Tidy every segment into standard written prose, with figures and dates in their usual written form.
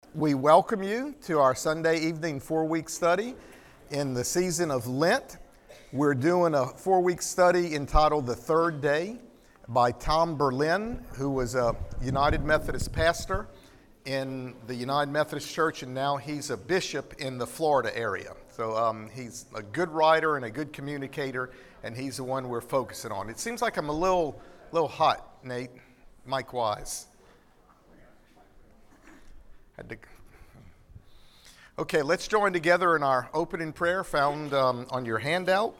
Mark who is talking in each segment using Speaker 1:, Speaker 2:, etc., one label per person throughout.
Speaker 1: We welcome you to our Sunday evening 4-week study in the season of Lent. We're doing a 4-week study entitled The Third Day by Tom Berlin, who was a United Methodist pastor in the United Methodist Church, and now he's a bishop in the Florida area. So he's a good writer and a good communicator, and he's the one we're focusing on. It seems like I'm a little hot, Nate, mic-wise. Okay, let's join together in our opening prayer found on your handout.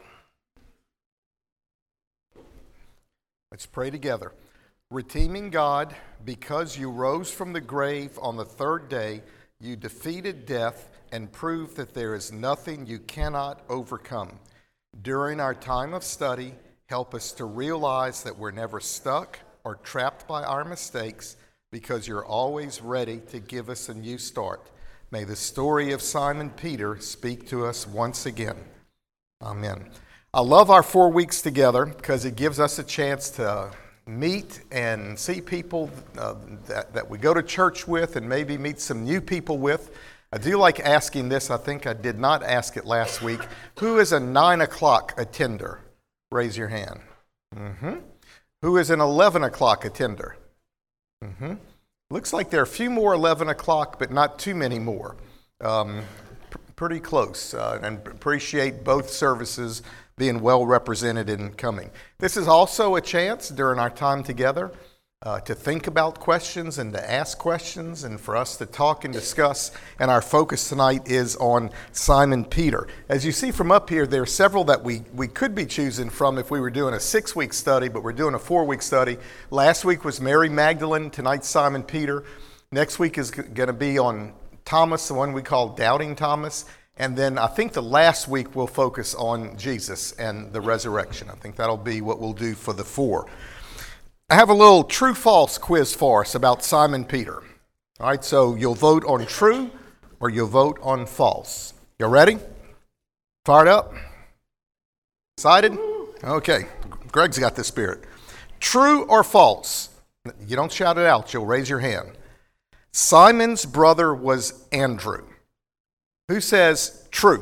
Speaker 1: Let's pray together. Redeeming God, because you rose from the grave on the third day, you defeated death and proved that there is nothing you cannot overcome. During our time of study, help us to realize that we're never stuck or trapped by our mistakes, because you're always ready to give us a new start. May the story of Simon Peter speak to us once again. Amen. I love our 4 weeks together because it gives us a chance to meet and see people that we go to church with and maybe meet some new people with. I do like asking this. I think I did not ask it last week. Who is a 9 o'clock attender? Raise your hand. Who is an 11 o'clock attender? Looks like there are a few more 11 o'clock, but not too many more. Pretty close, and appreciate both services being well represented and coming. This is also a chance during our time together to think about questions and to ask questions and for us to talk and discuss. And our focus tonight is on Simon Peter. As you see from up here, there are several that we could be choosing from if we were doing a 6-week study, but we're doing a 4-week study. Last week was Mary Magdalene. Tonight's Simon Peter. Next week is going to be on Thomas, the one we call Doubting Thomas. And then I think the last week we'll focus on Jesus and the resurrection. I think that'll be what we'll do for the 4. I have a little true-false quiz for us about Simon Peter. All right, so you'll vote on true or you'll vote on false. You ready? Fired up? Excited? Okay, Greg's got the spirit. True or false? You don't shout it out, you'll raise your hand. Simon's brother was Andrew. Who says true?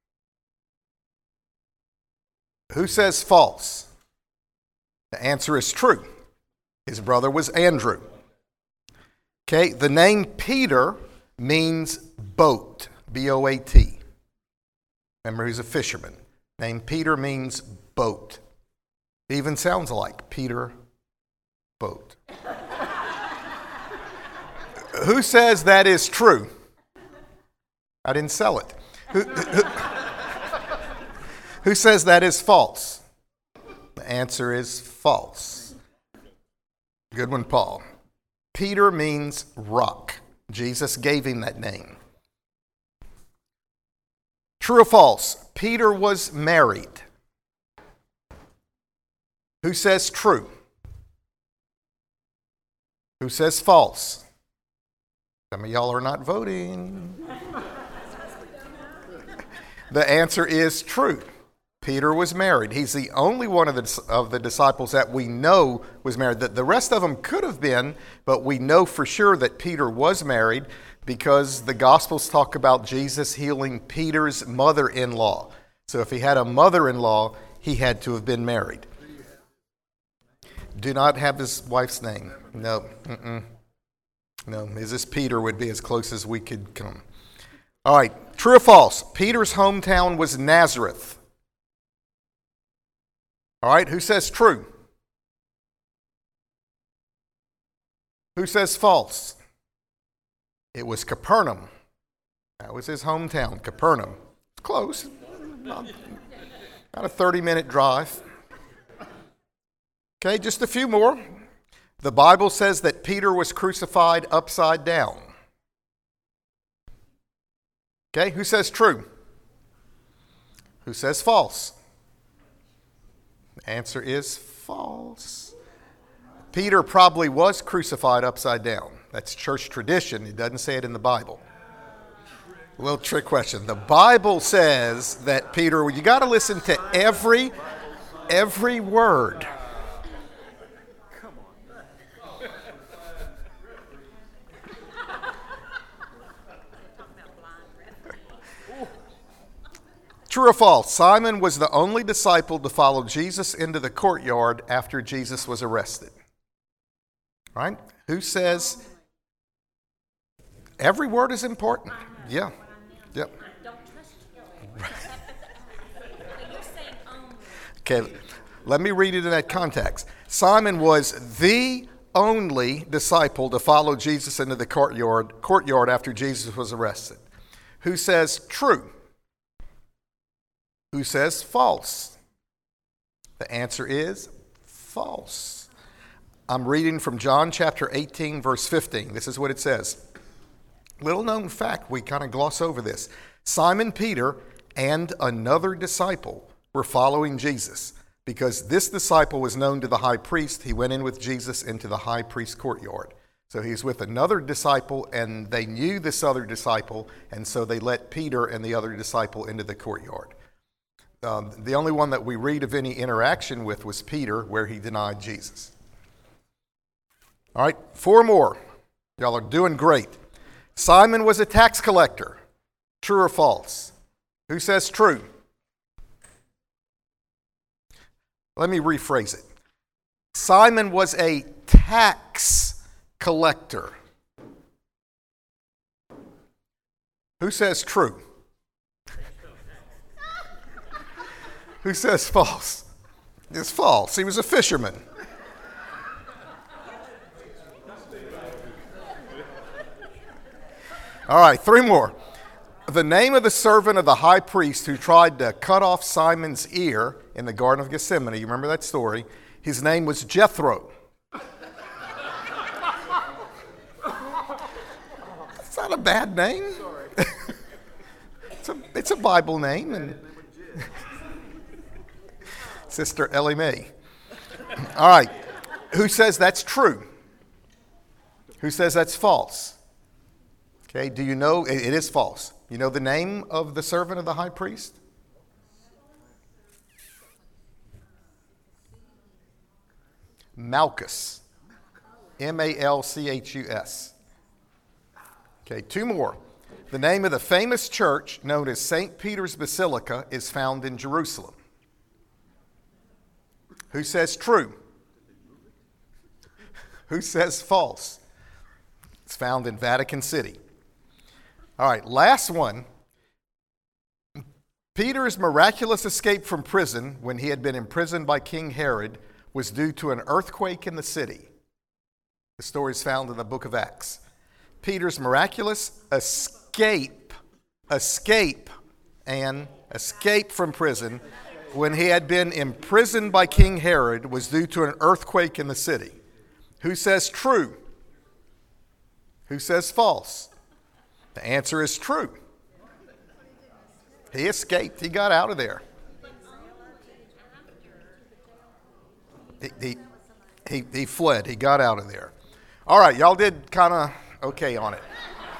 Speaker 1: Who says false? The answer is true. His brother was Andrew. Okay, the name Peter means boat, B-O-A-T. Remember, he's a fisherman. Name Peter means boat. It even sounds like Peter Boat. Who says that is true? I didn't sell it. Who says that is false? The answer is false. Good one, Paul. Peter means rock. Jesus gave him that name. True or false? Peter was married. Who says true? Who says false? Some of y'all are not voting. The answer is true. Peter was married. He's the only one of the disciples that we know was married. The rest of them could have been, but we know for sure that Peter was married because the Gospels talk about Jesus healing Peter's mother-in-law. So if he had a mother-in-law, he had to have been married. Do not have his wife's name. No. No, this Peter would be as close as we could come. All right, true or false? Peter's hometown was Nazareth. All right, who says true? Who says false? It was Capernaum. That was his hometown, Capernaum. It's close. About a 30-minute drive. Okay, just a few more. The Bible says that Peter was crucified upside down. Okay, who says true? Who says false? The answer is false. Peter probably was crucified upside down. That's church tradition. It doesn't say it in the Bible. A little trick question. The Bible says that Peter, you got to listen to every word. True or false? Simon was the only disciple to follow Jesus into the courtyard after Jesus was arrested. Right? Who says every word is important? Yeah. Yep. Okay, let me read it in that context. Simon was the only disciple to follow Jesus into the courtyard after Jesus was arrested. Who says true? Who says false? The answer is false. I'm reading from John chapter 18, verse 15. This is what it says. Little known fact, we kind of gloss over this. Simon Peter and another disciple were following Jesus. Because this disciple was known to the high priest, he went in with Jesus into the high priest's courtyard. So he's with another disciple, and they knew this other disciple, and so they let Peter and the other disciple into the courtyard. The only one that we read of any interaction with was Peter, where he denied Jesus. All right, 4 more. Y'all are doing great. Simon was a tax collector. True or false? Who says true? Let me rephrase it. Simon was a tax collector. Who says true? Who says false? It's false. He was a fisherman. All right, 3 more. The name of the servant of the high priest who tried to cut off Simon's ear in the Garden of Gethsemane, you remember that story? His name was Jethro. It's not a bad name. It's a Bible name. And Sister Ellie Mae. All right. Who says that's true? Who says that's false? Okay, do you know? It is false. You know the name of the servant of the high priest? Malchus. Malchus. Okay, 2 more. The name of the famous church known as St. Peter's Basilica is found in Jerusalem. Who says true? Who says false? It's found in Vatican City. All right, last one. Peter's miraculous escape from prison when he had been imprisoned by King Herod was due to an earthquake in the city. The story is found in the book of Acts. Peter's miraculous escape from prison when he had been imprisoned by King Herod was due to an earthquake in the city. Who says true? Who says false? The answer is true. He escaped. He got out of there. He fled. He got out of there. All right, y'all did kind of okay on it.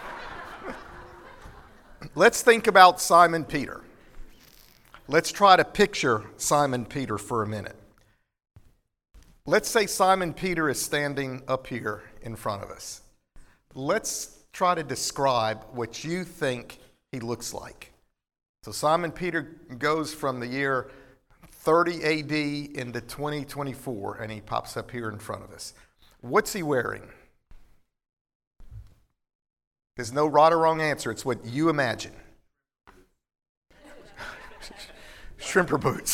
Speaker 1: Let's think about Simon Peter. Let's try to picture Simon Peter for a minute. Let's say Simon Peter is standing up here in front of us. Let's try to describe what you think he looks like. So Simon Peter goes from the year 30 AD into 2024, and he pops up here in front of us. What's he wearing? There's no right or wrong answer. It's what you imagine. Shrimper boots.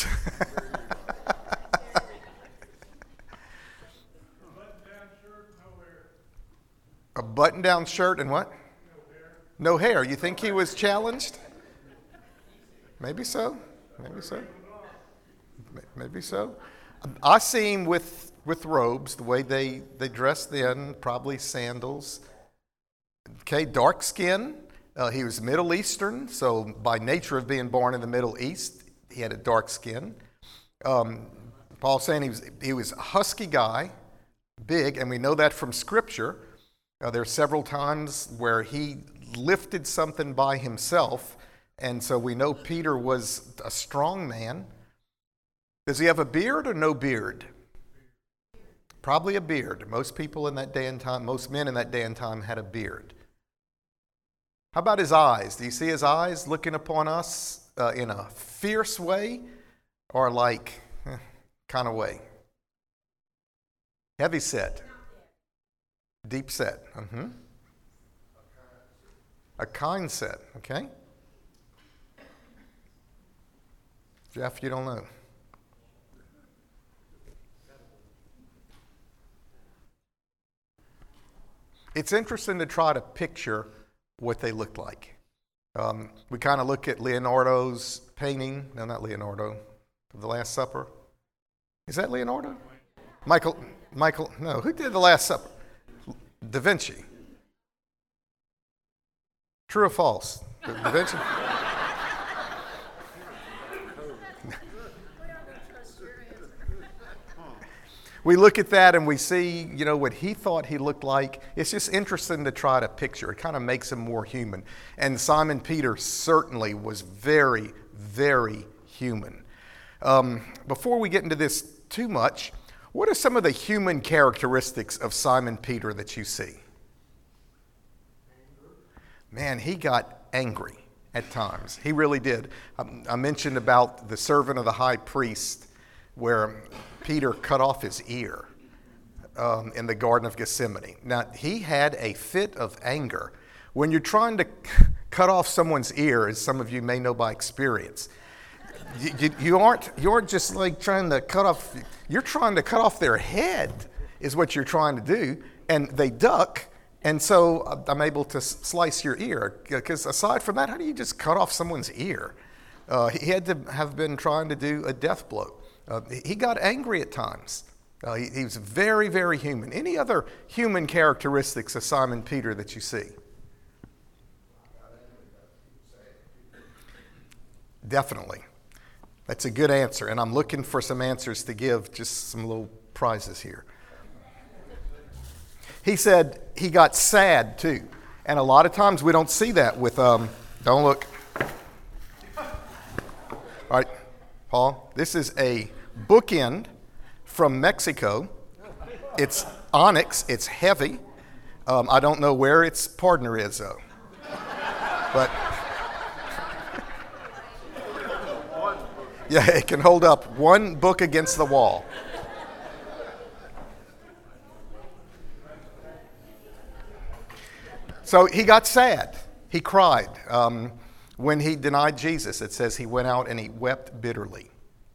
Speaker 1: A button-down shirt and what? No hair. You think he was challenged? Maybe so. Maybe so. Maybe so. I see him with robes, the way they dress then, probably sandals. Okay, dark skin. He was Middle Eastern, so by nature of being born in the Middle East, he had a dark skin. Paul's saying he was a husky guy, big, and we know that from Scripture. There are several times where he lifted something by himself, and so we know Peter was a strong man. Does he have a beard or no beard? Probably a beard. Most people in that day and time, most men in that day and time had a beard. How about his eyes? Do you see his eyes looking upon us in a fierce way or like kind of way? Heavy set. Deep set. A kind set, okay? Jeff, you don't know. It's interesting to try to picture what they looked like. We kind of look at Leonardo's painting. No, not Leonardo. Of The Last Supper. Is that Leonardo? Michael, no. Who did The Last Supper? Da Vinci. True or false? Da Vinci? We look at that and we see, what he thought he looked like. It's just interesting to try to picture. It kind of makes him more human. And Simon Peter certainly was very, very human. Before we get into this too much, what are some of the human characteristics of Simon Peter that you see? Man, he got angry at times. He really did. I mentioned about the servant of the high priest where Peter cut off his ear in the Garden of Gethsemane. Now, he had a fit of anger. When you're trying to cut off someone's ear, as some of you may know by experience, you aren't just like trying to cut off, you're trying to cut off their head is what you're trying to do, and they duck, and so I'm able to slice your ear. Because aside from that, how do you just cut off someone's ear? He had to have been trying to do a death blow. He got angry at times. He was very, very human. Any other human characteristics of Simon Peter that you see? Definitely. That's a good answer, and I'm looking for some answers to give, just some little prizes here. He said he got sad too, and a lot of times we don't see that with, don't look. All right, Paul, this is a bookend from Mexico. It's onyx, it's heavy. I don't know where its partner is though, but yeah, it can hold up one book against the wall. So he got sad. He cried. When he denied Jesus, it says he went out and he wept bitterly.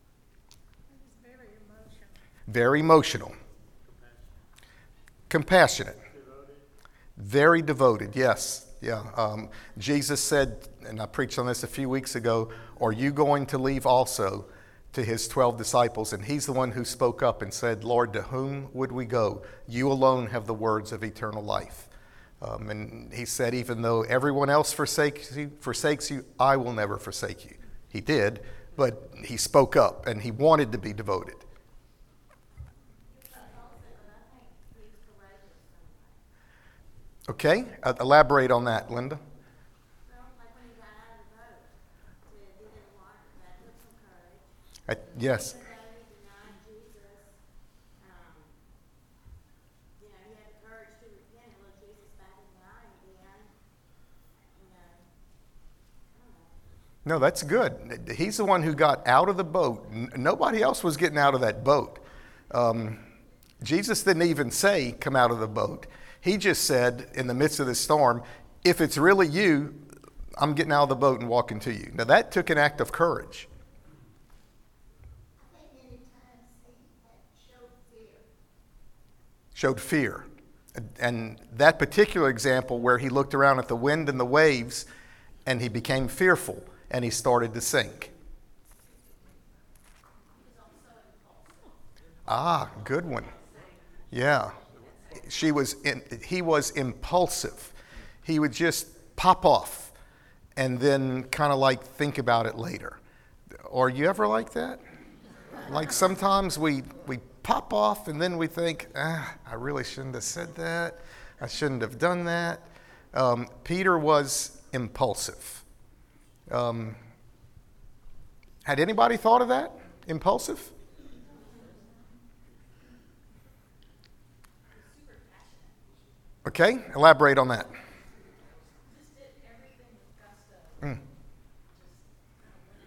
Speaker 1: Very emotional. Compassionate. Very devoted, yes. Yeah. Jesus said, and I preached on this a few weeks ago, are you going to leave also, to his 12 disciples? And he's the one who spoke up and said, Lord, to whom would we go? You alone have the words of eternal life. And he said, even though everyone else forsakes you, I will never forsake you. He did, but he spoke up and he wanted to be devoted. Okay, elaborate on that, Linda. Yes. No, that's good. He's the one who got out of the boat. Nobody else was getting out of that boat. Jesus didn't even say, come out of the boat. He just said, in the midst of the storm, if it's really you, I'm getting out of the boat and walking to you. Now, that took an act of courage.
Speaker 2: I think many times he showed fear.
Speaker 1: Showed fear. And that particular example where he looked around at the wind and the waves and he became fearful and he started to sink. Ah, good one. Yeah. He was impulsive. He would just pop off and then kind of like think about it later. Are you ever like that? Like sometimes we pop off and then we think, I really shouldn't have said that. I shouldn't have done that. Peter was impulsive. Had anybody thought of that? Impulsive? Okay, elaborate on that.
Speaker 2: Just did everything with gusto.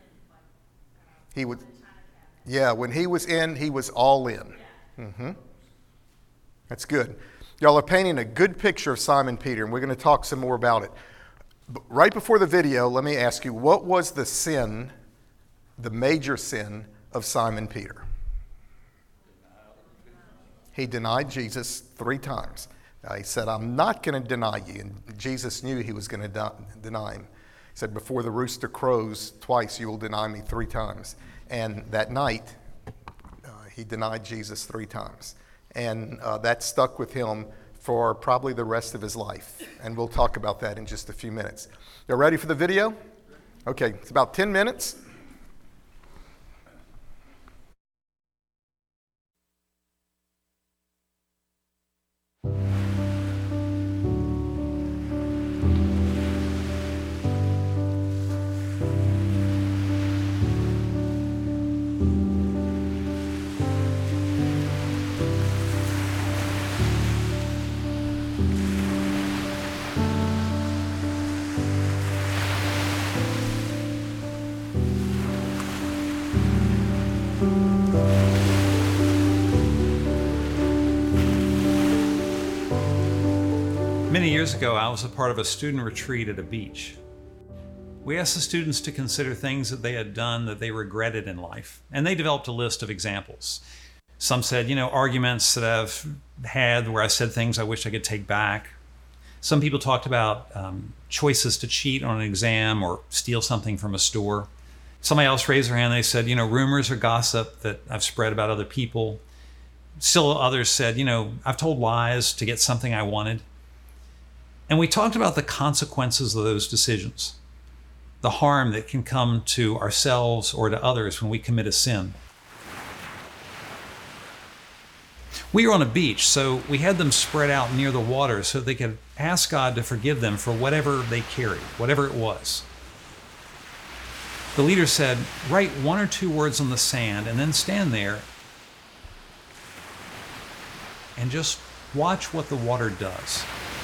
Speaker 1: He would, yeah, when he was in, he was all in. Mm-hmm. That's good. Y'all are painting a good picture of Simon Peter, and we're going to talk some more about it. But right before the video, let me ask you, what was the sin, the major sin of Simon Peter? He denied Jesus 3 times. He said, I'm not going to deny you. And Jesus knew he was going to deny him. He said, before the rooster crows twice, you will deny me 3 times. And that night, he denied Jesus 3 times. And that stuck with him for probably the rest of his life. And we'll talk about that in just a few minutes. You ready for the video? Okay, it's about 10 minutes.
Speaker 3: Many years ago, I was a part of a student retreat at a beach. We asked the students to consider things that they had done that they regretted in life, and they developed a list of examples. Some said, arguments that I've had where I said things I wish I could take back. Some people talked about choices to cheat on an exam or steal something from a store. Somebody else raised their hand and they said, rumors or gossip that I've spread about other people. Still others said, I've told lies to get something I wanted. And we talked about the consequences of those decisions, the harm that can come to ourselves or to others when we commit a sin. We were on a beach, so we had them spread out near the water so they could ask God to forgive them for whatever they carried, whatever it was. The leader said, write 1 or 2 words on the sand and then stand there and just watch what the water does.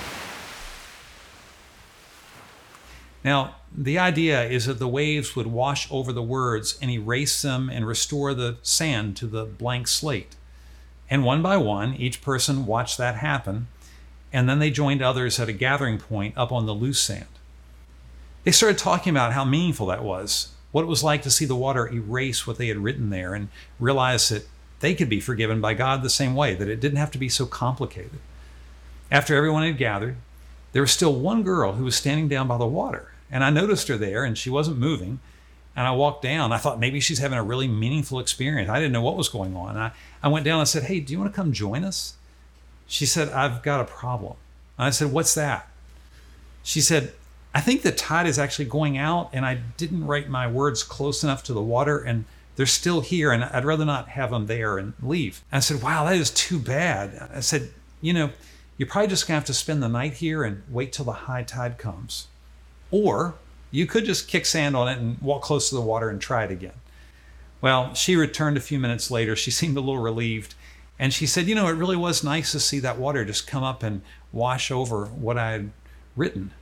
Speaker 3: Now, the idea is that the waves would wash over the words and erase them and restore the sand to the blank slate. And one by one, each person watched that happen, and then they joined others at a gathering point up on the loose sand. They started talking about how meaningful that was, what it was like to see the water erase what they had written there and realize that they could be forgiven by God the same way, that it didn't have to be so complicated. After everyone had gathered, there was still one girl who was standing down by the water. And I noticed her there, and she wasn't moving. And I walked down. I thought maybe she's having a really meaningful experience. I didn't know what was going on. I went down and said, hey, do you want to come join us? She said, I've got a problem. And I said, what's that? She said, I think the tide is actually going out, and I didn't write my words close enough to the water, and they're still here, and I'd rather not have them there and leave. And I said, wow, that is too bad. I said, you're probably just going to have to spend the night here and wait till the high tide comes. Or you could just kick sand on it and walk close to the water and try it again. Well, she returned a few minutes later. She seemed a little relieved. And she said, it really was nice to see that water just come up and wash over what I had written.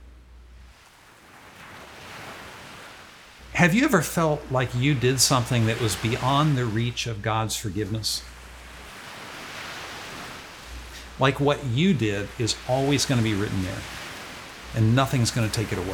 Speaker 3: Have you ever felt like you did something that was beyond the reach of God's forgiveness? Like what you did is always going to be written there, and nothing's going to take it away.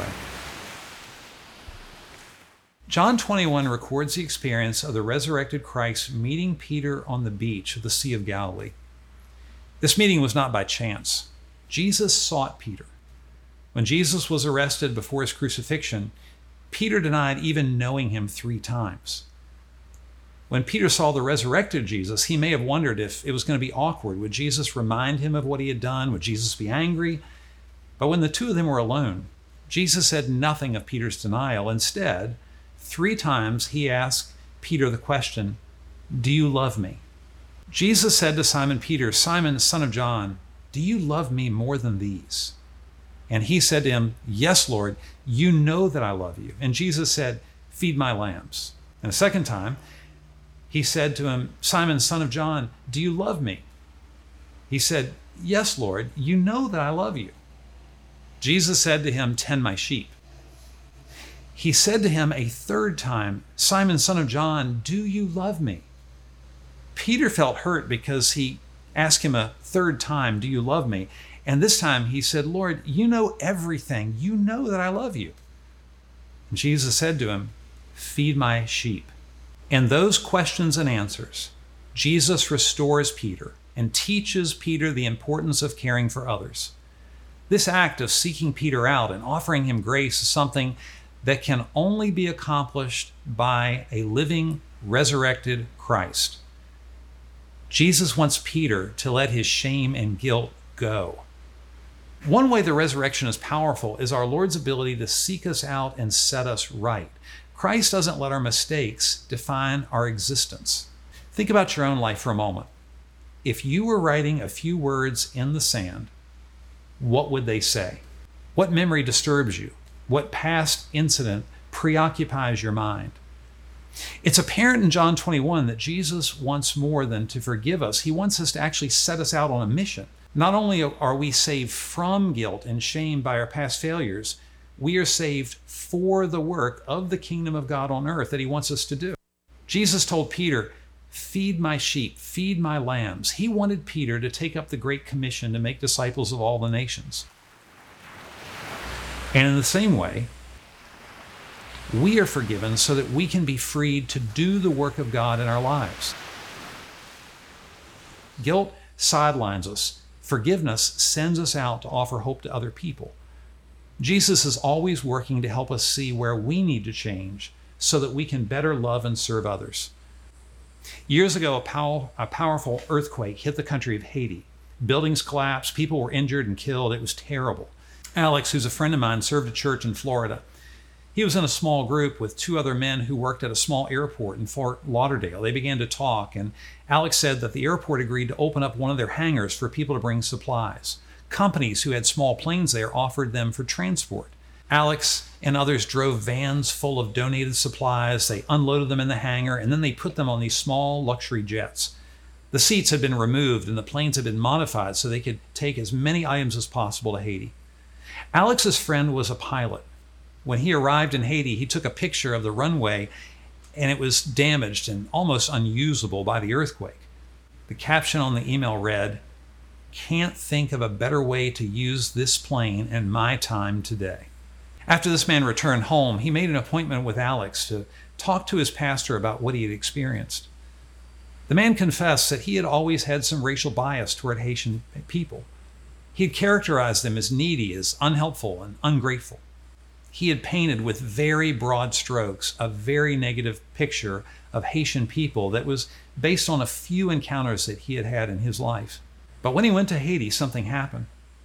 Speaker 3: John 21 records the experience of the resurrected Christ meeting Peter on the beach of the Sea of Galilee. This meeting was not by chance. Jesus sought Peter. When Jesus was arrested before his crucifixion, Peter denied even knowing him 3 times. When Peter saw the resurrected Jesus, he may have wondered if it was going to be awkward. Would Jesus remind him of what he had done? Would Jesus be angry? But when the 2 of them were alone, Jesus said nothing of Peter's denial. Instead, 3 times he asked Peter the question, do you love me? Jesus said to Simon Peter, Simon, son of John, do you love me more than these? And he said to him, yes, Lord, you know that I love you. And Jesus said, feed my lambs. And a second time, he said to him, Simon, son of John, do you love me? He said, yes, Lord, you know that I love you. Jesus said to him, tend my sheep. He said to him a third time, "Simon, son of John, do you love me?" Peter felt hurt because he asked him a third time, "Do you love me?" And this time he said, "Lord, you know everything. You know that I love you." And Jesus said to him, "Feed my sheep." In those questions and answers, Jesus restores Peter and teaches Peter the importance of caring for others. This act of seeking Peter out and offering him grace is something that can only be accomplished by a living, resurrected Christ. Jesus wants Peter to let his shame and guilt go. One way the resurrection is powerful is our Lord's ability to seek us out and set us right. Christ doesn't let our mistakes define our existence. Think about your own life for a moment. If you were writing a few words in the sand, what would they say? What memory disturbs you? What past incident preoccupies your mind? It's apparent in John 21 that Jesus wants more than to forgive us. He wants us to actually set us out on a mission. Not only are we saved from guilt and shame by our past failures, we are saved for the work of the kingdom of God on earth that he wants us to do. Jesus told Peter, "Feed my sheep, feed my lambs." He wanted Peter to take up the Great Commission to make disciples of all the nations. And in the same way, we are forgiven so that we can be freed to do the work of God in our lives. Guilt sidelines us. Forgiveness sends us out to offer hope to other people. Jesus is always working to help us see where we need to change so that we can better love and serve others. Years ago, a powerful earthquake hit the country of Haiti. Buildings collapsed, people were injured and killed. It was terrible. Alex, who's a friend of mine, served a church in Florida. He was in a small group with two other men who worked at a small airport in Fort Lauderdale. They began to talk, and Alex said that the airport agreed to open up one of their hangars for people to bring supplies. Companies who had small planes there offered them for transport. Alex and others drove vans full of donated supplies. They unloaded them in the hangar, and then they put them on these small luxury jets. The seats had been removed, and the planes had been modified so they could take as many items as possible to Haiti. Alex's friend was a pilot. When he arrived in Haiti, he took a picture of the runway, and it was damaged and almost unusable by the earthquake. The caption on the email read, "Can't think of a better way to use this plane in my time today." After this man returned home, he made an appointment with Alex to talk to his pastor about what he had experienced. The man confessed that he had always had some racial bias toward Haitian people. He had characterized them as needy, as unhelpful, and ungrateful. He had painted with very broad strokes a very negative picture of Haitian people that was based on a few encounters that he had had in his life. But when he went to Haiti, something happened.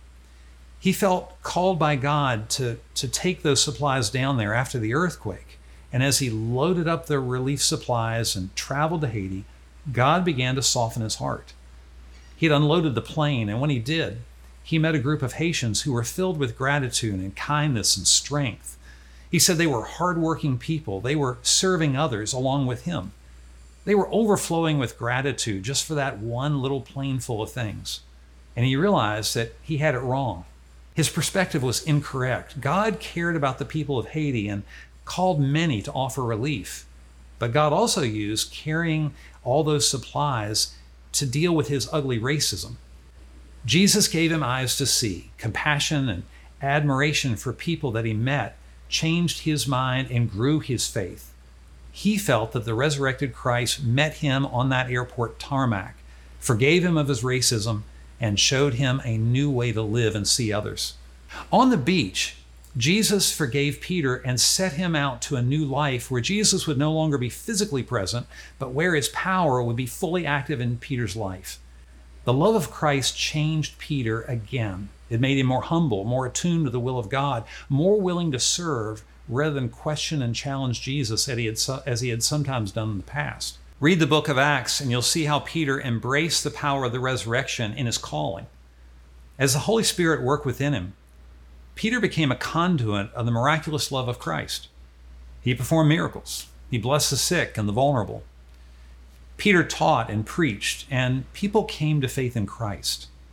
Speaker 3: He felt called by God to take those supplies down there after the earthquake. And as he loaded up the relief supplies and traveled to Haiti, God began to soften his heart. He had unloaded the plane, and when he did, he met a group of Haitians who were filled with gratitude and kindness and strength. He said they were hardworking people. They were serving others along with him. They were overflowing with gratitude just for that one little plane full of things. And he realized that he had it wrong. His perspective was incorrect. God cared about the people of Haiti and called many to offer relief. But God also used carrying all those supplies to deal with his ugly racism. Jesus gave him eyes to see. Compassion and admiration for people that he met changed his mind and grew his faith. He felt that the resurrected Christ met him on that airport tarmac, forgave him of his racism, and showed him a new way to live and see others. On the beach, Jesus forgave Peter and set him out to a new life where Jesus would no longer be physically present, but where his power would be fully active in Peter's life. The love of Christ changed Peter again. It made him more humble, more attuned to the will of God, more willing to serve rather than question and challenge Jesus as he had sometimes done in the past. Read the book of Acts and you'll see how Peter embraced the power of the resurrection in his calling. As the Holy Spirit worked within him, Peter became a conduit of the miraculous love of Christ. He performed miracles. He blessed the sick and the vulnerable. Peter taught and preached, and people came to faith in Christ.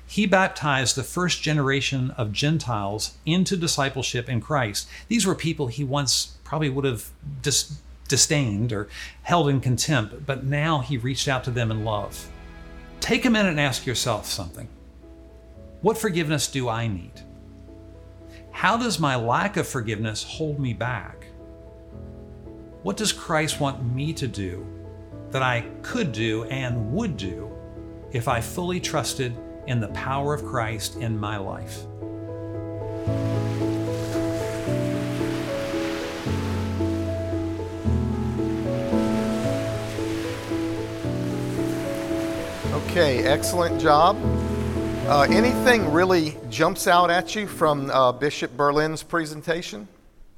Speaker 3: He baptized the first generation of Gentiles into discipleship in Christ. These were people he once probably would have disdained or held in contempt, but now he reached out to them in love. Take a minute and ask yourself something. What forgiveness do I need? How does my lack of forgiveness hold me back? What does Christ want me to do that I could do and would do if I fully trusted in the power of Christ in my life?
Speaker 1: Okay, excellent job. Anything really jumps out at you from Bishop Berlin's presentation?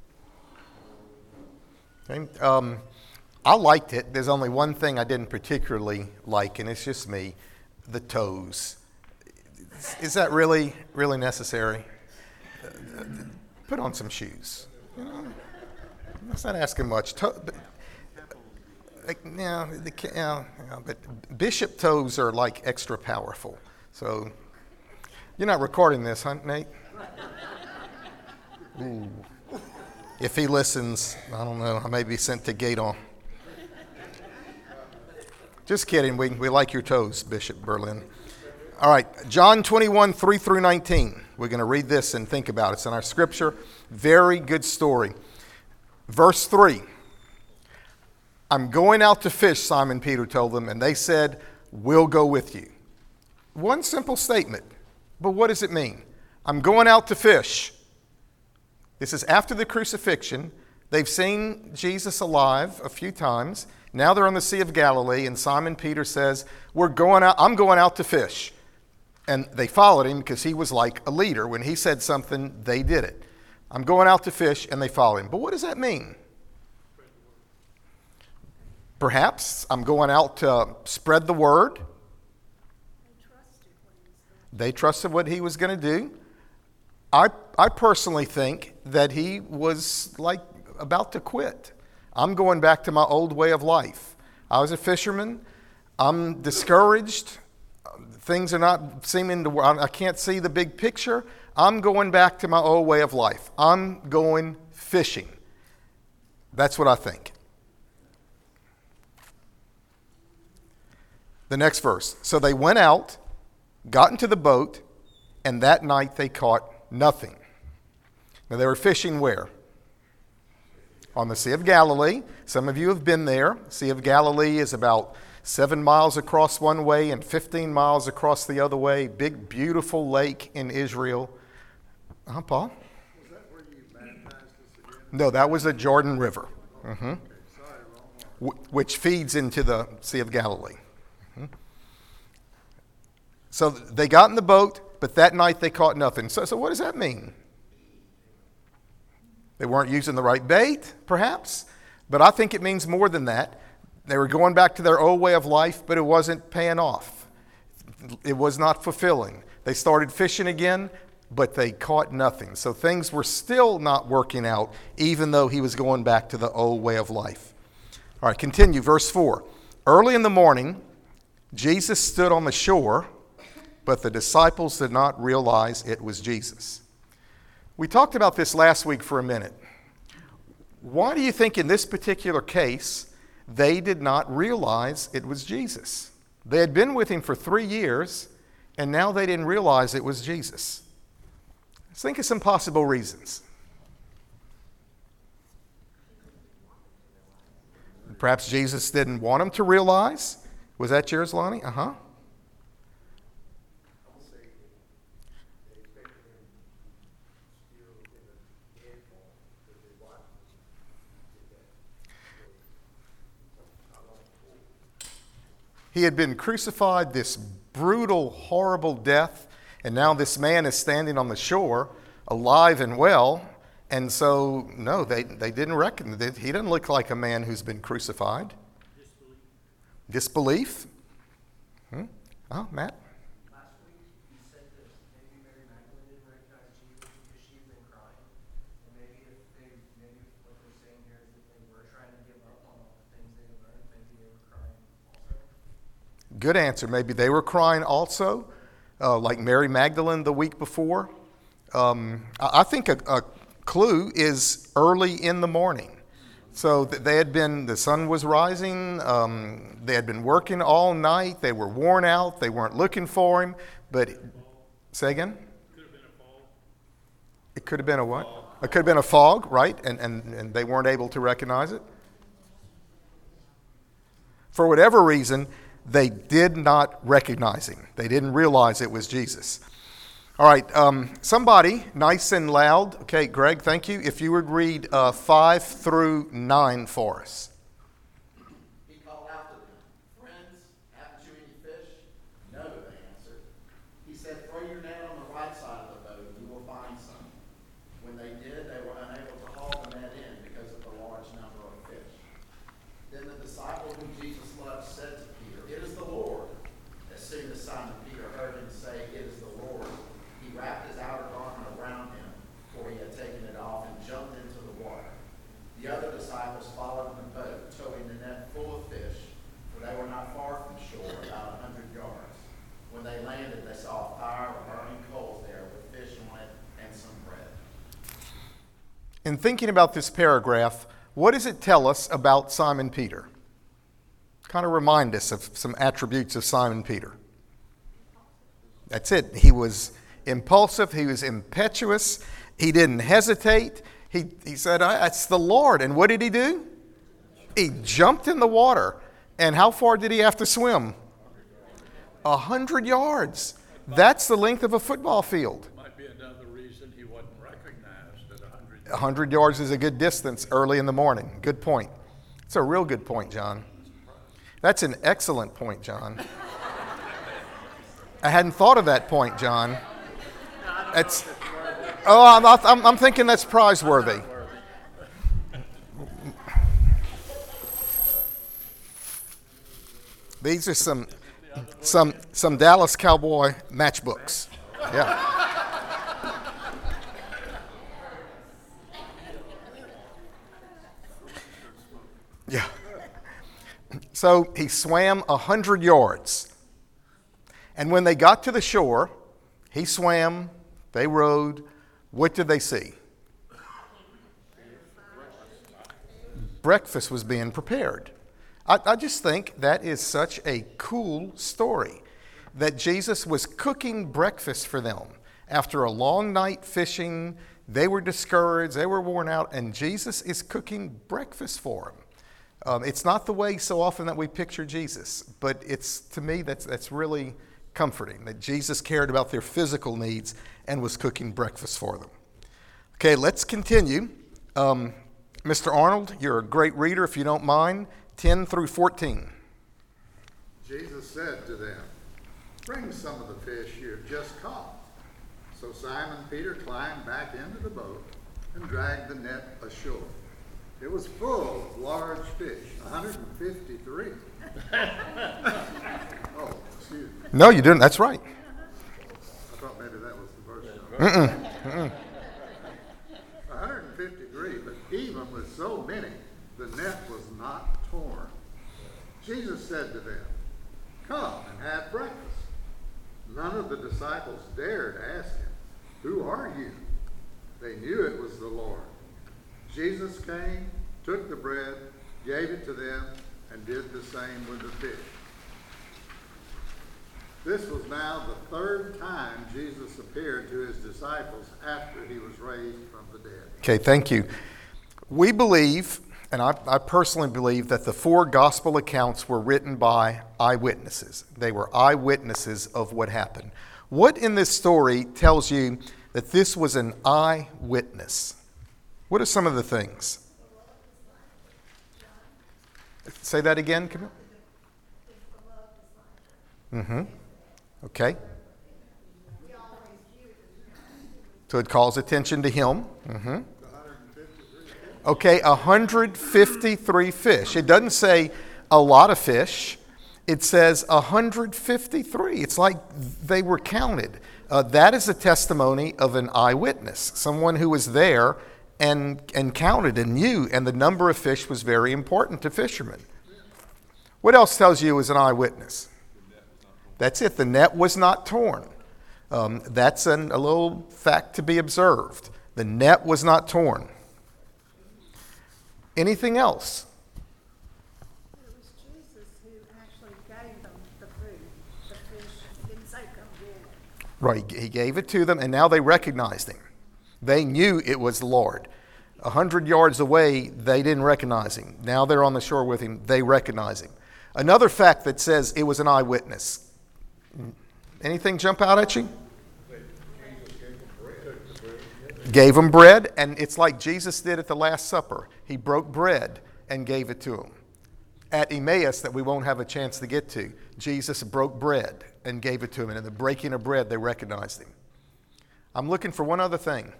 Speaker 1: Okay. I liked it. There's only one thing I didn't particularly like, and it's just me, the toes. Is that really necessary? Put on some shoes. You know, that's not asking much. But bishop toes are like extra powerful. So you're not recording this, huh, Nate? Ooh. If he listens, I don't know, I may be sent to Gaydon. Just kidding, we like your toes, Bishop Berlin. All right, John 21, 3 through 19. We're going to read this and think about it. It's in our scripture. Very good story. Verse 3. I'm going out to fish, Simon Peter told them, and they said, we'll go with you. One simple statement, but what does it mean? I'm going out to fish. This is after the crucifixion. They've seen Jesus alive a few times. Now they're on the Sea of Galilee, and Simon Peter says, I'm going out to fish. And they followed him because he was like a leader. When he said something, they did it. I'm going out to fish, and they followed him. But what does that mean? Perhaps I'm going out to spread the word. They trusted what he was going to do. I personally think that he was like about to quit. I'm going back to my old way of life. I was a fisherman. I'm discouraged. Things are not seeming to work. I can't see the big picture. I'm going back to my old way of life. I'm going fishing. That's what I think. The next verse. So they went out, got into the boat, and that night they caught nothing. Now they were fishing where? On the Sea of Galilee. Some of you have been there. Sea of Galilee is about 7 miles across one way and 15 miles across the other way. Big, beautiful lake in Israel. Paul?
Speaker 4: Was that where you baptized us again?
Speaker 1: No, that was the Jordan River, which feeds into the Sea of Galilee. So they got in the boat, but that night they caught nothing. So what does that mean? They weren't using the right bait, perhaps, but I think it means more than that. They were going back to their old way of life, but it wasn't paying off. It was not fulfilling. They started fishing again, but they caught nothing. So things were still not working out, even though he was going back to the old way of life. All right, continue, verse 4. Early in the morning, Jesus stood on the shore, but the disciples did not realize it was Jesus. We talked about this last week for a minute. Why do you think in this particular case they did not realize it was Jesus? They had been with him for 3 years, and now they didn't realize it was Jesus. Let's think of some possible reasons. Perhaps Jesus didn't want them to realize. Was that yours, Lonnie? Uh-huh. He had been crucified, this brutal, horrible death, and now this man is standing on the shore, alive and well. And so, no, they didn't reckon that he doesn't look like a man who's been crucified. Disbelief? Oh, Matt?
Speaker 5: Last week you said that maybe Mary Magdalene didn't recognize Jesus because she had been crying. And maybe what they're saying here is that they were trying to give up on all the things they had learned. Maybe they were crying also.
Speaker 1: Good answer. Maybe they were crying also. like Mary Magdalene the week before. I think a clue is early in the morning. So the sun was rising, they had been working all night, they were worn out, they weren't looking for him, but, say again? It could have been a what? It could have been a fog, right? And they weren't able to recognize it. For whatever reason, they did not recognize him. They didn't realize it was Jesus. All right, somebody nice and loud. Okay, Greg, thank you. If you would read 5 through 9 for us.
Speaker 6: He called out to them, "Friends, haven't you any fish?" "No," they answered. He said, "Throw your net on the right side of the boat and you will find some." When they did, they were unable to haul the net in because of the large number of fish. Then the disciple whom Jesus loved said to Peter, "It is the Lord." As soon as Simon Peter heard him say, "It is the Lord," he wrapped his outer garment around him, for he had taken it off, and jumped into the water. The other disciples followed in the boat, towing the net full of fish, for they were not far from shore, about 100 yards. When they landed, they saw a fire of burning coals there with fish on it and some bread.
Speaker 1: In thinking about this paragraph, what does it tell us about Simon Peter? Kind of remind us of some attributes of Simon Peter. That's it. He was impulsive. He was impetuous. He didn't hesitate. He said, "It's the Lord." And what did he do? He jumped in the water. And how far did he have to swim? 100 yards. That's the length of a football field.
Speaker 4: Might be another reason he wasn't recognized at 100.
Speaker 1: 100 yards is a good distance early in the morning. Good point. It's a real good point, John. That's an excellent point, John. I hadn't thought of that point, John. I'm thinking that's prize-worthy. These are some Dallas Cowboy matchbooks. Yeah. Yeah. So he swam 100 yards. And when they got to the shore, he swam, they rowed. What did they see? Breakfast was being prepared. I just think that is such a cool story, that Jesus was cooking breakfast for them. After a long night fishing, they were discouraged, they were worn out, and Jesus is cooking breakfast for them. It's not the way so often that we picture Jesus, but to me, that's really comforting, that Jesus cared about their physical needs and was cooking breakfast for them. Okay, let's continue. Mr. Arnold, you're a great reader, if you don't mind. 10 through 14.
Speaker 4: Jesus said to them, "Bring some of the fish you have just caught." So Simon Peter climbed back into the boat and dragged the net ashore. It was full of large fish, 153. Oh, excuse me.
Speaker 1: No, you didn't. That's right.
Speaker 4: I thought maybe that was the verse. 153, but even with so many, the net was not torn. Jesus said to them, "Come and have breakfast." None of the disciples dared ask him, "Who are you?" They knew it was the Lord. Jesus came, took the bread, gave it to them, and did the same with the fish. This was now the third time Jesus appeared to his disciples after he was raised from the dead.
Speaker 1: Okay, thank you. We believe, and I personally believe, that the 4 gospel accounts were written by eyewitnesses. They were eyewitnesses of what happened. What in this story tells you that this was an eyewitness? What are some of the things? Say that again, Camille. Mm-hmm. Okay. So it calls attention to him. Mm-hmm. Okay, 153 fish. It doesn't say a lot of fish. It says 153. It's like they were counted. That is a testimony of an eyewitness, someone who was there and counted and knew, and the number of fish was very important to fishermen. What else tells you as an eyewitness? That's it. The net was not torn. That's a little fact to be observed. The net was not torn. Anything else?
Speaker 2: It was Jesus who actually gave them the food, the fish. He didn't say come get it.
Speaker 1: Right, he gave it to them, and now they recognized him. They knew it was the Lord. 100 yards away, they didn't recognize him. Now they're on the shore with him. They recognize him. Another fact that says it was an eyewitness. Anything jump out at you? Gave them bread, and it's like Jesus did at the Last Supper. He broke bread and gave it to them. At Emmaus, that we won't have a chance to get to, Jesus broke bread and gave it to them, and in the breaking of bread, they recognized him. I'm looking for one other thing.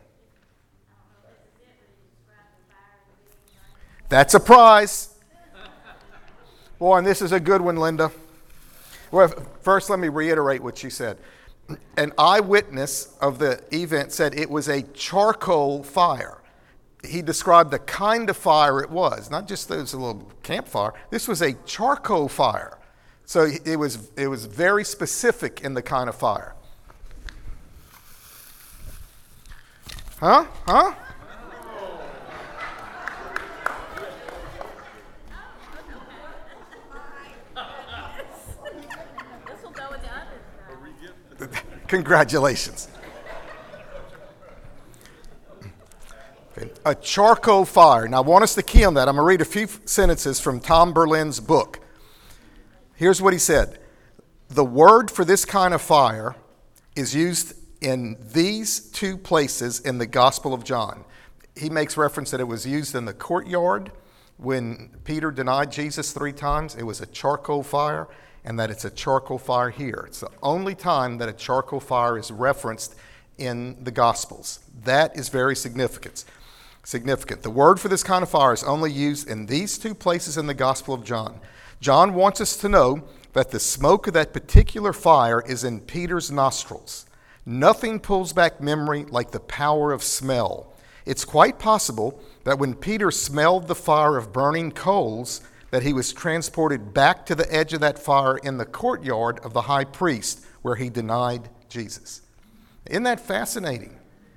Speaker 1: That's a prize. Boy, and this is a good one, Linda. Well, first, let me reiterate what she said. An eyewitness of the event said it was a charcoal fire. He described the kind of fire it was, not just that it was a little campfire. This was a charcoal fire. So it was very specific in the kind of fire. Huh?
Speaker 7: This will go with the others.
Speaker 1: Congratulations. Okay. A charcoal fire. Now, I want us to key on that. I'm going to read a few sentences from Tom Berlin's book. Here's what he said. The word for this kind of fire is used in these two places in the Gospel of John. He makes reference that it was used in the courtyard when Peter denied Jesus 3 times. It was a charcoal fire, and that it's a charcoal fire here. It's the only time that a charcoal fire is referenced in the Gospels. That is very significant. The word for this kind of fire is only used in these two places in the Gospel of John. John wants us to know that the smoke of that particular fire is in Peter's nostrils. Nothing pulls back memory like the power of smell. It's quite possible that when Peter smelled the fire of burning coals, that he was transported back to the edge of that fire in the courtyard of the high priest where he denied Jesus. Isn't that fascinating?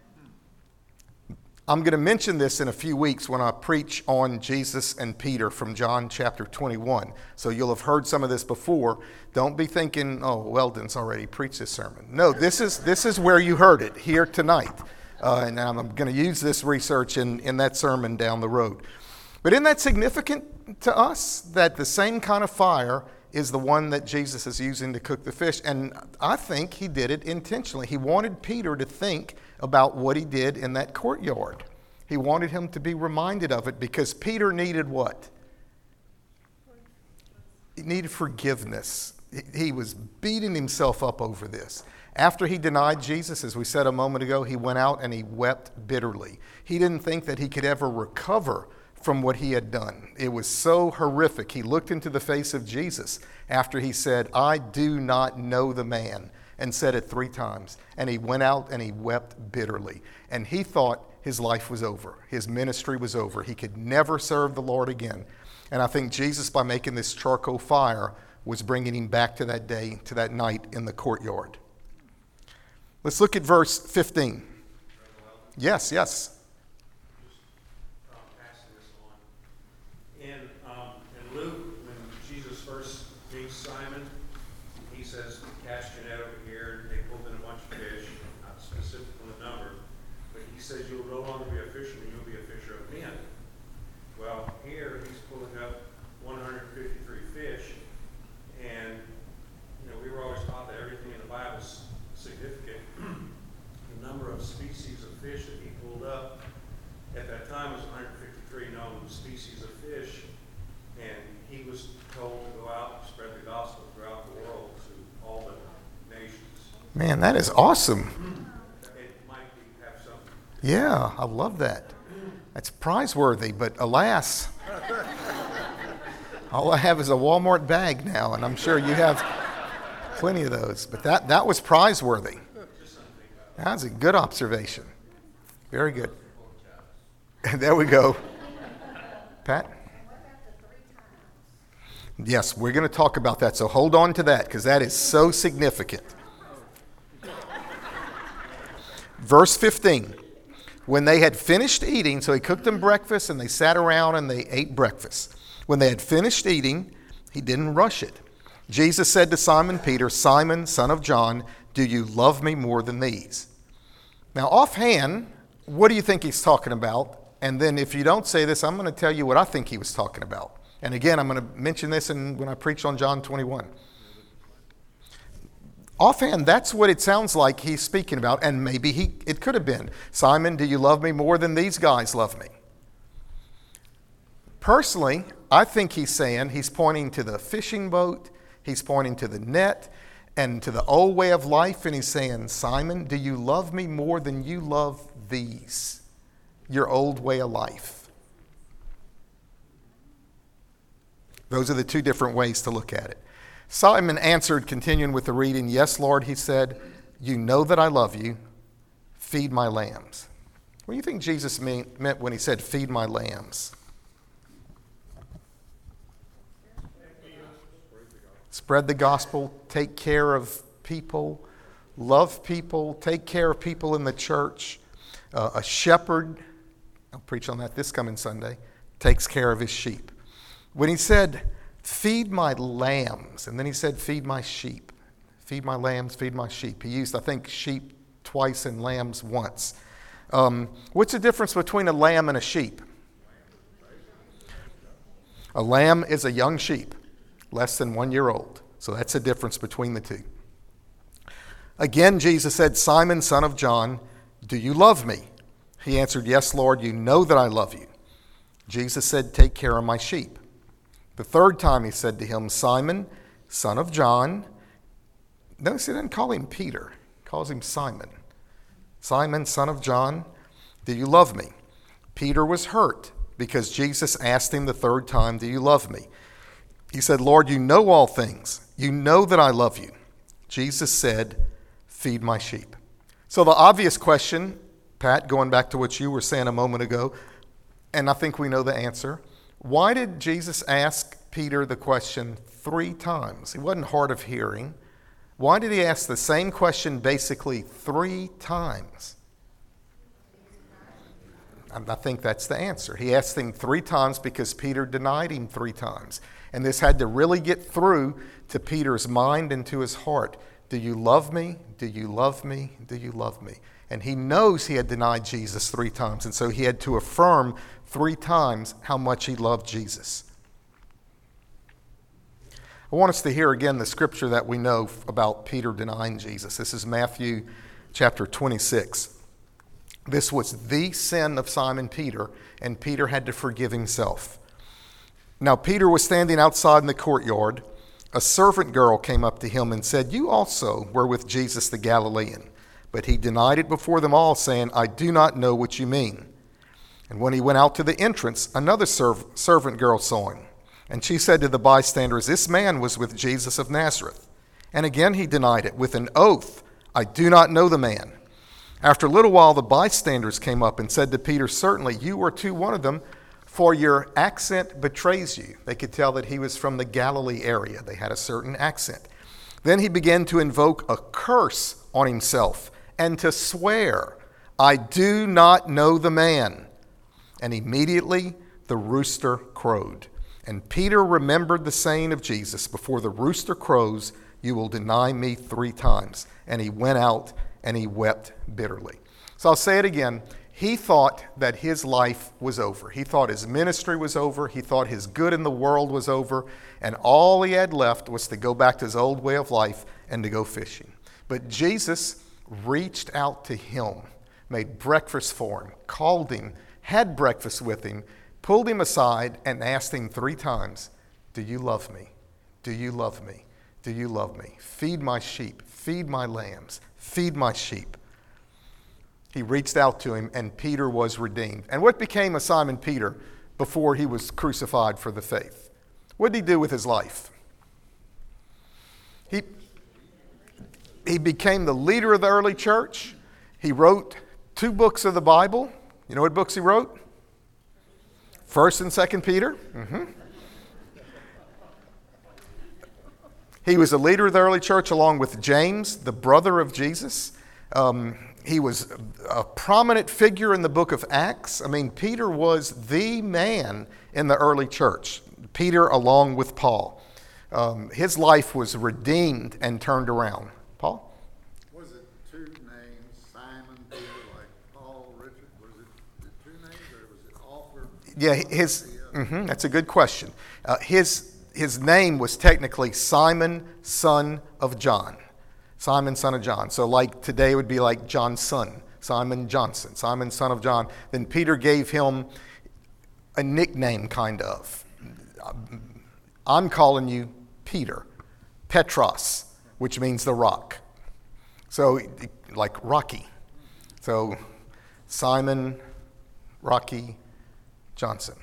Speaker 1: I'm going to mention this in a few weeks when I preach on Jesus and Peter from John chapter 21. So you'll have heard some of this before. Don't be thinking, oh, Weldon's already preached this sermon. No, this is where you heard it, here tonight. And I'm going to use this research in that sermon down the road. But isn't that significant to us that the same kind of fire is the one that Jesus is using to cook the fish? And I think he did it intentionally. He wanted Peter to think about what he did in that courtyard. He wanted him to be reminded of it because Peter needed what? He needed forgiveness. He was beating himself up over this. After he denied Jesus, as we said a moment ago, he went out and he wept bitterly. He didn't think that he could ever recover from what he had done. It was so horrific. He looked into the face of Jesus after he said, I do not know the man, and said it 3 times. And he went out and he wept bitterly. And he thought his life was over. His ministry was over. He could never serve the Lord again. And I think Jesus, by making this charcoal fire, was bringing him back to that day, to that night in the courtyard. Let's look at verse 15. Yes.
Speaker 8: In Luke, when Jesus first meets Simon, he says, cast your net over here. They pulled in a bunch of fish, not specific on the number, but he says you'll no longer be a fisherman, you'll be a fisher of men. Well, here he's pulling up 153 fish, and we were always taught that everything in the Bible is significant. The number of species of fish that he pulled up at that time was 153 known species of fish. And he was told to go out and spread the gospel throughout the world to all the nations.
Speaker 1: Man, that is awesome.
Speaker 8: It might have something.
Speaker 1: Yeah, I love that. That's prize-worthy, but alas, all I have is a Walmart bag now, and I'm sure you have plenty of those. But that was prize-worthy. That's a good observation. Very good. There we go. Pat? Yes, we're going to talk about that, so hold on to that because that is so significant. Verse 15. When they had finished eating, so he cooked them breakfast and they sat around and they ate breakfast. When they had finished eating, he didn't rush it. Jesus said to Simon Peter, Simon, son of John, do you love me more than these? Now, offhand, what do you think he's talking about? And then if you don't say this, I'm going to tell you what I think he was talking about. And again, I'm going to mention this when I preach on John 21. Offhand, that's what it sounds like he's speaking about, and maybe it could have been. Simon, do you love me more than these guys love me? Personally, I think he's pointing to the fishing boat, he's pointing to the net, and to the old way of life, and he's saying, Simon, do you love me more than you love these, your old way of life? Those are the two different ways to look at it. Simon answered, continuing with the reading, yes, Lord, he said, you know that I love you. Feed my lambs. What do you think Jesus meant when he said, feed my lambs? Spread the gospel, take care of people, love people, take care of people in the church. A shepherd, I'll preach on that this coming Sunday, takes care of his sheep. When he said, feed my lambs, and then he said, feed my sheep. Feed my lambs, feed my sheep. He used, I think, sheep twice and lambs once. What's the difference between a lamb and a sheep? A lamb is a young sheep, less than 1 year old. So that's the difference between the two. Again, Jesus said, Simon, son of John, do you love me? He answered, yes, Lord, you know that I love you. Jesus said, take care of my sheep. The third time he said to him, Simon, son of John. Notice he didn't call him Peter. He calls him Simon. Simon, son of John, do you love me? Peter was hurt because Jesus asked him the third time, do you love me? He said, Lord, you know all things. You know that I love you. Jesus said, feed my sheep. So the obvious question, Pat, going back to what you were saying a moment ago, and I think we know the answer. Why did Jesus ask Peter the question 3 times? He wasn't hard of hearing. Why did he ask the same question basically 3 times? I think that's the answer. He asked him 3 times because Peter denied him 3 times. And this had to really get through to Peter's mind and to his heart. Do you love me? Do you love me? Do you love me? And he knows he had denied Jesus 3 times. And so he had to affirm 3 times how much he loved Jesus. I want us to hear again the scripture that we know about Peter denying Jesus. This is Matthew chapter 26. This was the sin of Simon Peter, and Peter had to forgive himself. Now Peter was standing outside in the courtyard. A servant girl came up to him and said, you also were with Jesus the Galilean. But he denied it before them all, saying, I do not know what you mean. And when he went out to the entrance, another servant girl saw him. And she said to the bystanders, this man was with Jesus of Nazareth. And again he denied it with an oath, I do not know the man. After a little while, the bystanders came up and said to Peter, certainly you were too one of them, for your accent betrays you. They could tell that he was from the Galilee area. They had a certain accent. Then he began to invoke a curse on himself and to swear, I do not know the man. And immediately the rooster crowed. And Peter remembered the saying of Jesus, before the rooster crows, you will deny me 3 times. And he went out and he wept bitterly. So I'll say it again. He thought that his life was over. He thought his ministry was over. He thought his good in the world was over. And all he had left was to go back to his old way of life and to go fishing. But Jesus reached out to him, made breakfast for him, called him, had breakfast with him, pulled him aside and asked him 3 times, do you love me? Do you love me? Do you love me? Feed my sheep, feed my lambs, feed my sheep. He reached out to him, and Peter was redeemed. And what became of Simon Peter before he was crucified for the faith? What did he do with his life? He became the leader of the early church. He wrote 2 books of the Bible. You know what books he wrote? 1st and 2nd Peter. He was a leader of the early church along with James, the brother of Jesus. He was a prominent figure in the book of Acts. I mean, Peter was the man in the early church. Peter along with Paul. His life was redeemed and turned around. Paul?
Speaker 4: Was it two names, Simon Peter, like Paul, Richard? Was it two names, or was it all for?
Speaker 1: Yeah, that's a good question. His name was technically Simon, son of John. Simon, son of John. So like today it would be like John's son, Simon Johnson, Simon, son of John. Then Peter gave him a nickname, kind of. I'm calling you Peter, Petros, which means the rock. So like Rocky. So Simon Rocky Johnson.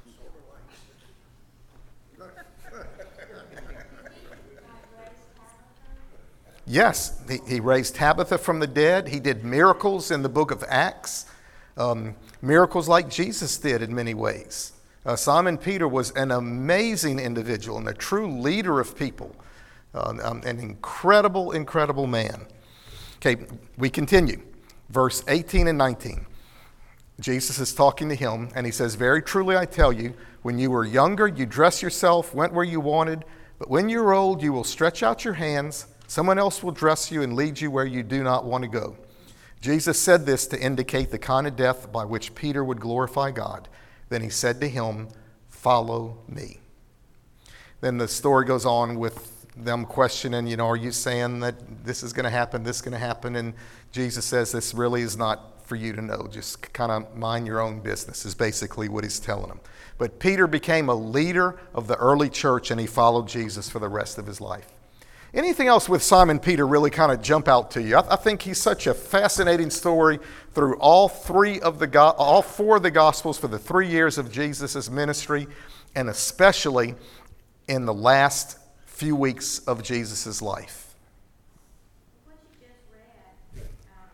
Speaker 1: Yes, he raised Tabitha from the dead. He did miracles in the book of Acts, miracles like Jesus did in many ways. Simon Peter was an amazing individual and a true leader of people, an incredible, incredible man. Okay, we continue. Verse 18 and 19. Jesus is talking to him, and he says, "Very truly I tell you, when you were younger, you dressed yourself, went where you wanted, but when you're old, you will stretch out your hands. Someone else will dress you and lead you where you do not want to go." Jesus said this to indicate the kind of death by which Peter would glorify God. Then he said to him, "Follow me." Then the story goes on with them questioning, are you saying that this is going to happen, this is going to happen? And Jesus says, this really is not for you to know. Just kind of mind your own business is basically what he's telling them. But Peter became a leader of the early church, and he followed Jesus for the rest of his life. Anything else with Simon Peter really kind of jump out to you? I think he's such a fascinating story through all four of the Gospels for the 3 years of Jesus' ministry, and especially in the last few weeks of Jesus' life.
Speaker 9: What you just read, did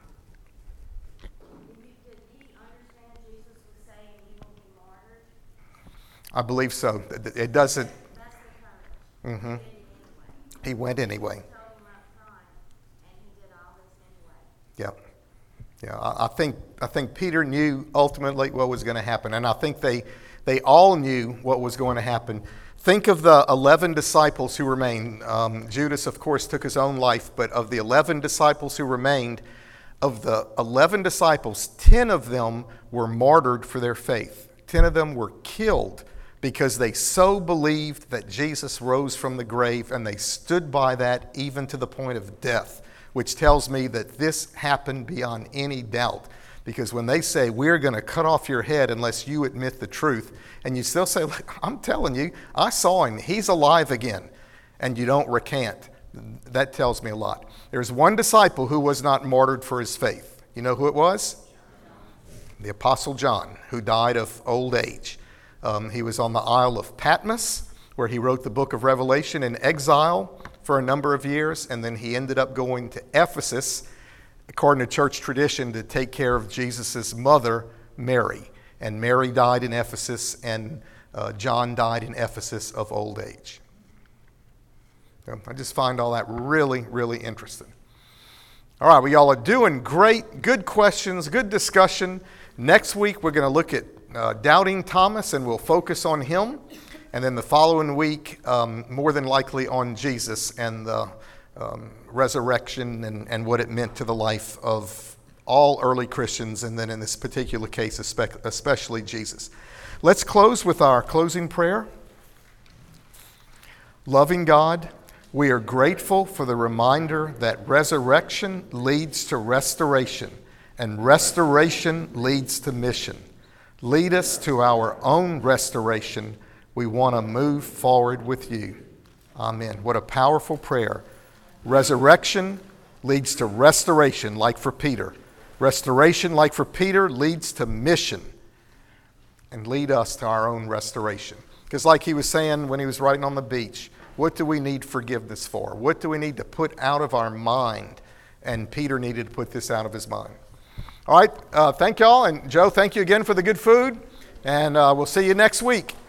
Speaker 9: he understand Jesus was saying he will be martyred?
Speaker 1: I believe so. It doesn't.
Speaker 9: That's the courage.
Speaker 1: He went anyway.
Speaker 9: He told him up front, and he did all this anyway.
Speaker 1: Yeah. I think Peter knew ultimately what was going to happen, and I think they all knew what was going to happen. Think of the 11 disciples who remained. Judas, of course, took his own life, but of the 11 disciples who remained, of the 11 disciples, 10 of them were martyred for their faith. 10 of them were killed because they so believed that Jesus rose from the grave, and they stood by that even to the point of death, which tells me that this happened beyond any doubt. Because when they say, we're going to cut off your head unless you admit the truth, and you still say, I'm telling you, I saw him, he's alive again, and you don't recant, that tells me a lot. There's one disciple who was not martyred for his faith. You know who it was? The Apostle John, who died of old age. He was on the Isle of Patmos, where he wrote the book of Revelation in exile for a number of years, and then he ended up going to Ephesus, according to church tradition, to take care of Jesus' mother, Mary. And Mary died in Ephesus, and John died in Ephesus of old age. So I just find all that really, really interesting. All right, well, y'all are doing great. Good questions, good discussion. Next week, we're going to look at doubting Thomas, and we'll focus on him. And then the following week, more than likely on Jesus and the resurrection and what it meant to the life of all early Christians, and then in this particular case, especially Jesus. Let's close with our closing prayer. Loving God, we are grateful for the reminder that resurrection leads to restoration, and restoration leads to mission. Lead us to our own restoration. We want to move forward with you. Amen. What a powerful prayer. Resurrection leads to restoration, like for Peter. Restoration, like for Peter, leads to mission, and lead us to our own restoration. Because like he was saying when he was writing on the beach, what do we need forgiveness for? What do we need to put out of our mind? And Peter needed to put this out of his mind. All right, thank y'all. And Joe, thank you again for the good food. And we'll see you next week.